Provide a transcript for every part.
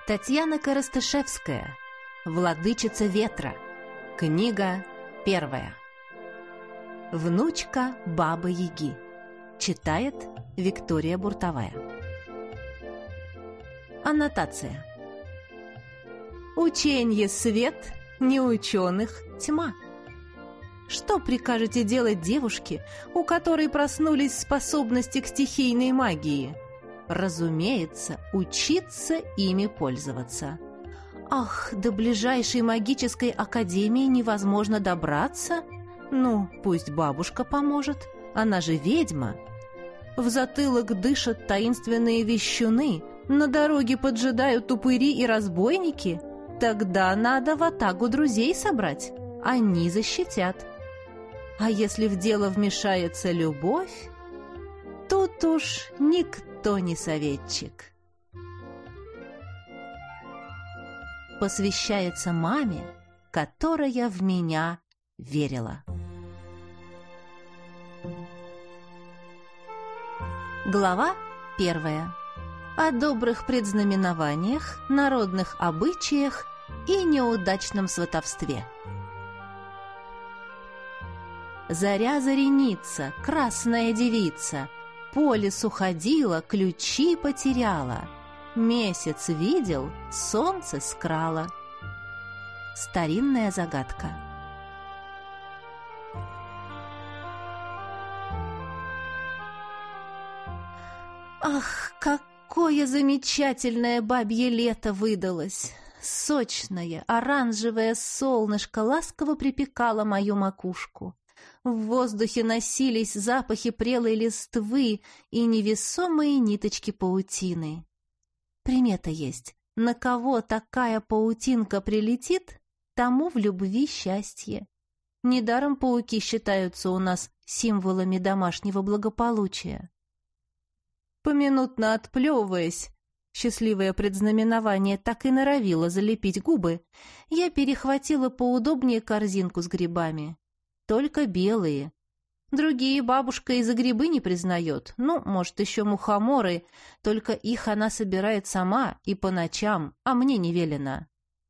Татьяна Коростышевская. Владычица ветра. Книга 1. Внучка Бабы-Яги. Читает Виктория Буртовая. Аннотация. Ученье свет, неученых тьма. Что прикажете делать девушке, у которой проснулись способности к стихийной магии? Разумеется, учиться ими пользоваться. Ах, до ближайшей магической академии невозможно добраться? Ну, пусть бабушка поможет, она же ведьма. В затылок дышат таинственные вещуны, на дороге поджидают упыри и разбойники. Тогда надо ватагу друзей собрать, они защитят. А если в дело вмешается любовь, тут уж никто не советчик. Посвящается маме, которая в меня верила. Глава 1. О добрых предзнаменованиях, народных обычаях и неудачном сватовстве. Заря заренится, красная девица, по лесу ходила, ключи потеряла. Месяц видел, солнце скрало. Старинная загадка. Ах, какое замечательное бабье лето выдалось! Сочное, оранжевое солнышко ласково припекало мою макушку. В воздухе носились запахи прелой листвы и невесомые ниточки паутины. Примета есть: на кого такая паутинка прилетит, тому в любви счастье. Недаром пауки считаются у нас символами домашнего благополучия. Поминутно отплевываясь, счастливое предзнаменование так и норовило залепить губы, я перехватила поудобнее корзинку с грибами. Только белые. Другие бабушка и за грибы не признает. Ну, может, еще мухоморы, только их она собирает сама и по ночам, а мне не велено.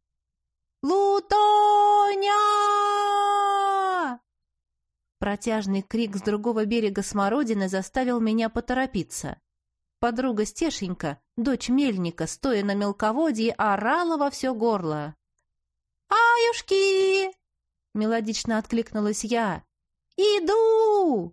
«Лутоня!» Протяжный крик с другого берега Смородины заставил меня поторопиться. Подруга Стешенька, дочь мельника, стоя на мелководье, орала во все горло. «Аюшки!» — мелодично откликнулась я. «Иду!»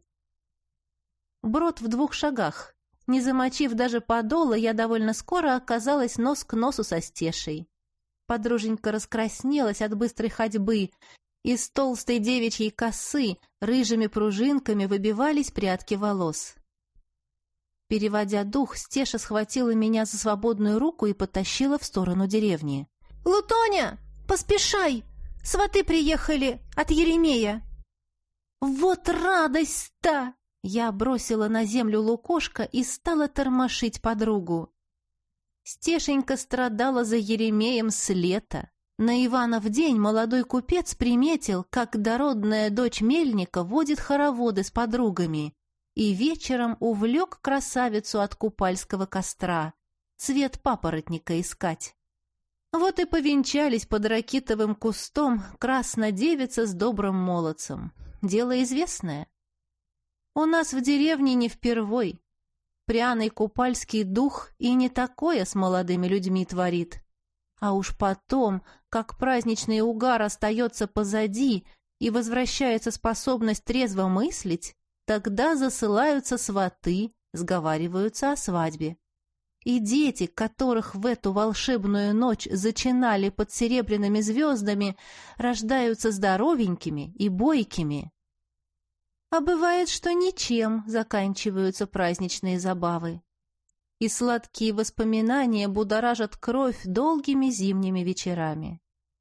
Брод в 2 шагах. Не замочив даже подола, я довольно скоро оказалась нос к носу со Стешей. Подруженька раскраснелась от быстрой ходьбы. Из толстой девичьей косы рыжими пружинками выбивались прядки волос. Переводя дух, Стеша схватила меня за свободную руку и потащила в сторону деревни. «Лутоня, поспешай! Сваты приехали от Еремея!» «Вот радость-то!» Я бросила на землю лукошко и стала тормошить подругу. Стешенька страдала за Еремеем с лета. На Иванов день молодой купец приметил, как дородная дочь мельника водит хороводы с подругами, и вечером увлек красавицу от купальского костра, цвет папоротника искать. Вот и повенчались под ракитовым кустом краснодевица с добрым молодцем. Дело известное. У нас в деревне не впервой. Пряный купальский дух и не такое с молодыми людьми творит. А уж потом, как праздничный угар остается позади и возвращается способность трезво мыслить, тогда засылаются сваты, сговариваются о свадьбе. И дети, которых в эту волшебную ночь зачинали под серебряными звездами, рождаются здоровенькими и бойкими. А бывает, что ничем заканчиваются праздничные забавы. И сладкие воспоминания будоражат кровь долгими зимними вечерами.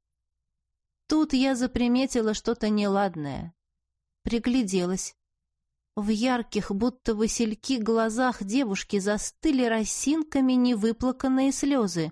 Тут я заприметила что-то неладное. Пригляделась. В ярких, будто васильки, глазах девушки застыли росинками невыплаканные слезы.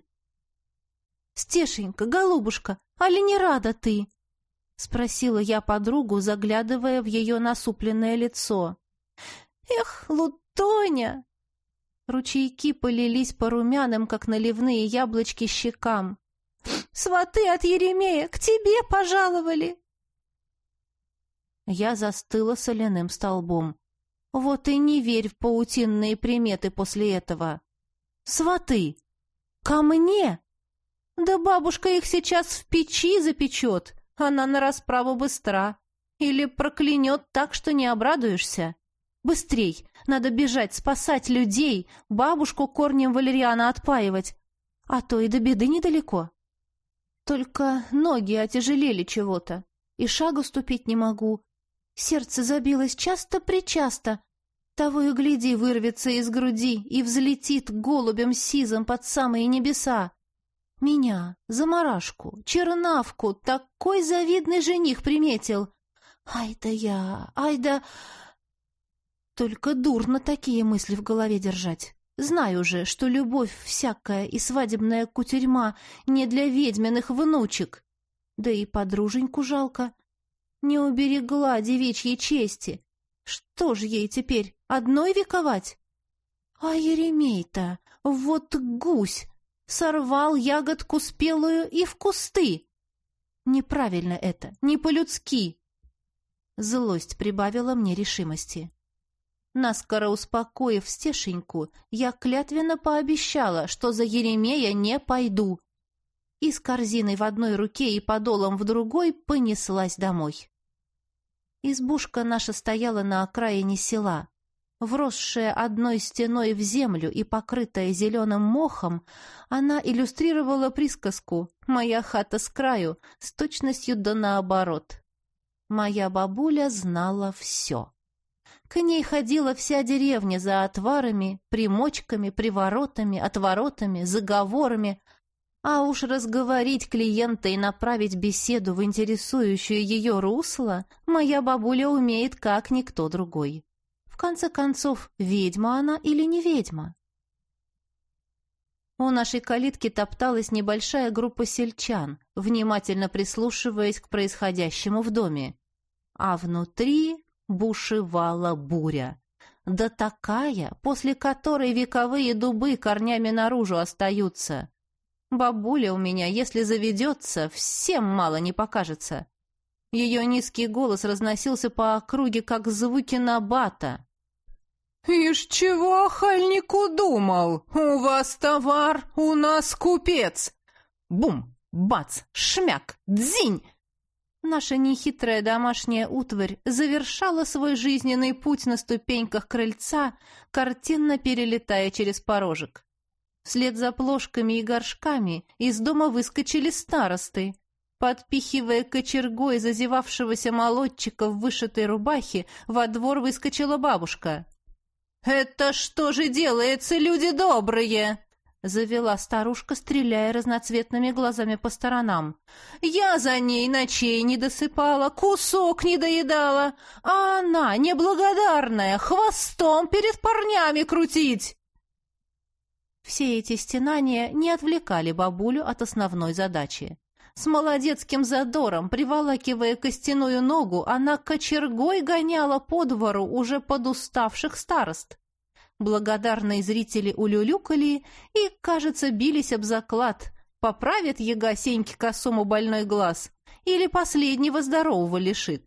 «Стешенька, голубушка, али не рада ты?» — спросила я подругу, заглядывая в ее насупленное лицо. «Эх, Лутоня!» Ручейки полились по румяным, как наливные яблочки, щекам. «Сваты от Еремея к тебе пожаловали!» Я застыла соляным столбом. Вот и не верь в паутинные приметы после этого. «Сваты! Ко мне? Да бабушка их сейчас в печи запечет, она на расправу быстра. Или проклянет так, что не обрадуешься. Быстрей, надо бежать, спасать людей, бабушку корнем валериана отпаивать, а то и до беды недалеко. Только ноги отяжелели чего-то, и шагу ступить не могу. Сердце забилось часто-причасто. Того и гляди, вырвется из груди и взлетит голубем сизым под самые небеса. Меня, заморашку, чернавку, такой завидный жених приметил. Ай да я, ай да... Только дурно такие мысли в голове держать. Знаю же, что любовь всякая и свадебная кутерьма не для ведьминых внучек. Да и подруженьку жалко. Не уберегла девичьей чести. Что ж ей теперь, одной вековать? А Еремей-то, вот гусь, сорвал ягодку спелую и в кусты. Неправильно это, не по-людски. Злость прибавила мне решимости. Наскоро успокоив Стешеньку, я клятвенно пообещала, что за Еремея не пойду. И с корзиной в одной руке и подолом в другой понеслась домой. Избушка наша стояла на окраине села. Вросшая одной стеной в землю и покрытая зеленым мохом, она иллюстрировала присказку «Моя хата с краю» с точностью да наоборот. Моя бабуля знала все. К ней ходила вся деревня за отварами, примочками, приворотами, отворотами, заговорами, а уж разговорить клиента и направить беседу в интересующую ее русло моя бабуля умеет как никто другой. В конце концов, ведьма она или не ведьма? У нашей калитки топталась небольшая группа сельчан, внимательно прислушиваясь к происходящему в доме. А внутри бушевала буря. Да такая, после которой вековые дубы корнями наружу остаются. Бабуля у меня, если заведется, всем мало не покажется. Ее низкий голос разносился по округе, как звуки набата. «Ишь, чего охальник удумал? У вас товар, у нас купец!» Бум, бац, шмяк, дзинь! Наша нехитрая домашняя утварь завершала свой жизненный путь на ступеньках крыльца, картинно перелетая через порожек. Вслед за плошками и горшками из дома выскочили старосты. Подпихивая кочергой зазевавшегося молодчика в вышитой рубахе, во двор выскочила бабушка. «Это что же делается, люди добрые?» — завела старушка, стреляя разноцветными глазами по сторонам. «Я за ней ночей не досыпала, кусок не доедала, а она, неблагодарная, хвостом перед парнями крутить!» Все эти стенания не отвлекали бабулю от основной задачи. С молодецким задором, приволакивая костяную ногу, она кочергой гоняла по двору уже подуставших старост. Благодарные зрители улюлюкали и, кажется, бились об заклад, поправит яга Сеньке косому больной глаз или последнего здорового лишит.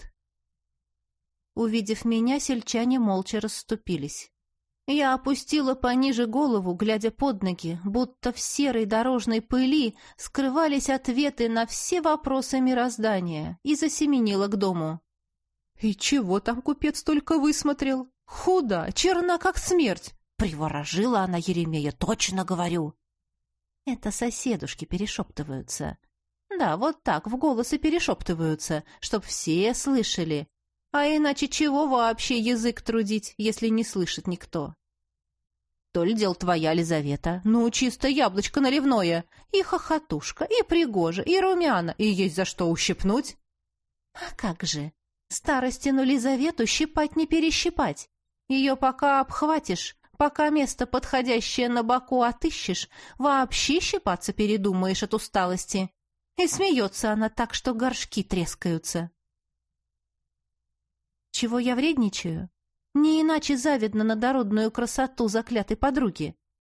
Увидев меня, сельчане молча расступились. Я опустила пониже голову, глядя под ноги, будто в серой дорожной пыли скрывались ответы на все вопросы мироздания, и засеменила к дому. «И чего там купец только высмотрел? Худа, черна, как смерть!» Приворожила она Еремея, точно говорю. Это соседушки перешептываются. Да, вот так в голос и перешептываются, чтоб все слышали. А иначе чего вообще язык трудить, если не слышит никто? То ли дел твоя, Лизавета, ну, чисто яблочко наливное, и хохотушка, и пригожа, и румяна, и есть за что ущипнуть. А как же, старостину Лизавету щипать не перещипать. Ее пока обхватишь, пока место подходящее на боку отыщешь, вообще щипаться передумаешь от усталости. И смеется она так, что горшки трескаются. Чего я вредничаю? Не иначе завидно на дородную красоту заклятой подруги.